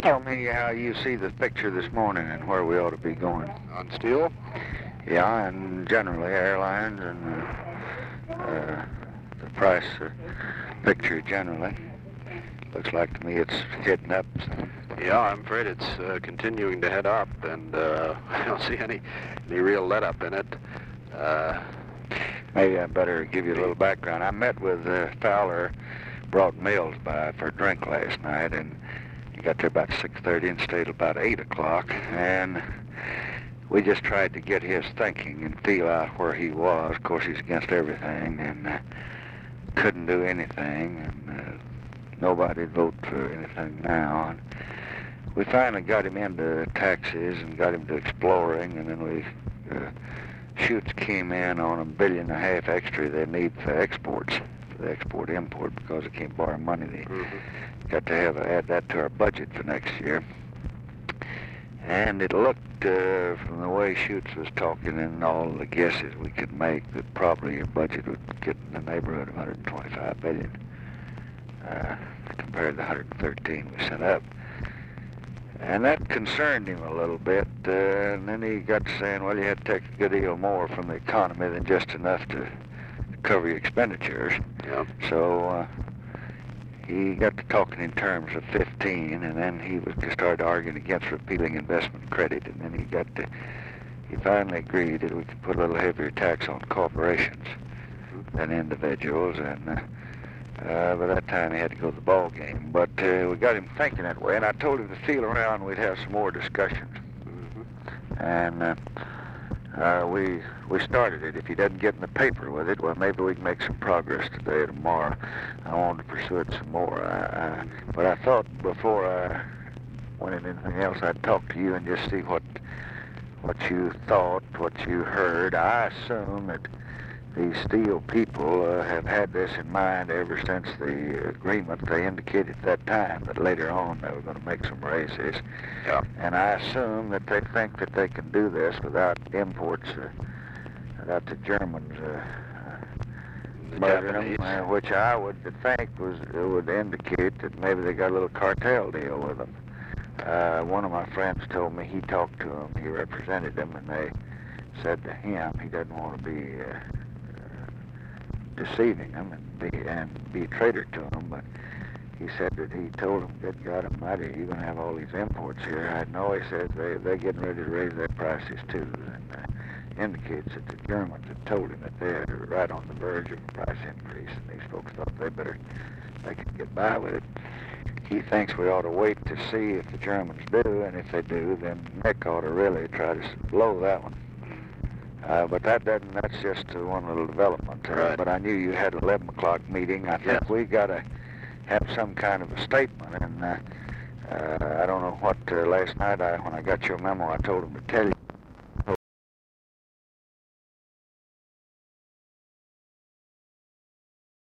Tell me how you see the picture this morning and where we ought to be going. On steel? Yeah, and generally airlines and the price picture generally. Looks like to me it's heading up. Yeah, I'm afraid it's continuing to head up, and I don't see any real let-up in it. Maybe I better give you a little background. I met with Fowler, brought Mills by for a drink last night, and he got there about 6:30 and stayed about 8 o'clock, and we just tried to get his thinking and feel out where he was. Of course, he's against everything and couldn't do anything, and nobody'd vote for anything now. And we finally got him into taxes and got him to exploring, and then we Shoots came in on $1.5 billion extra they need for exports, for the export-import, because they can't borrow money. They got to add that to our budget for next year. And it looked, from the way Shoots was talking and all the guesses we could make, that probably your budget would get in the neighborhood of $125 billion, compared to the $113 we set up. And that concerned him a little bit, and then he got to saying, well, you had to take a good deal more from the economy than just enough to cover your expenditures. Yeah. So he got to talking in terms of 15, and then he started arguing against repealing investment credit, and then he finally agreed that we could put a little heavier tax on corporations than individuals, and by that time he had to go to the ball game. But we got him thinking that way, and I told him to feel around, we'd have some more discussions. And we started it. If he doesn't get in the paper with it, well, maybe we can make some progress today or tomorrow. I wanted to pursue it some more. But I thought before I went into anything else, I'd talk to you and just see what you thought, what you heard. I assume that these steel people have had this in mind ever since the agreement. They indicated at that time that later on they were going to make some raises. Yeah. And I assume that they think that they can do this without imports, without the Germans murdering them, which I would think would indicate that maybe they got a little cartel deal with them. One of my friends told me he talked to them, he represented them, and they said to him he doesn't want to be deceiving them and be a traitor to them, but he said that he told them, good God Almighty, you're going to have all these imports here. I know, he says, they're getting ready to raise their prices too, and indicates that the Germans had told him that they're right on the verge of a price increase, and these folks thought they could get by with it. He thinks we ought to wait to see if the Germans do, and if they do, then Nick ought to really try to blow that one. But that's just one little development. Right. But I knew you had an 11 o'clock meeting. I think we got to have some kind of a statement. And I don't know what, last night when I got your memo, I told him to tell you.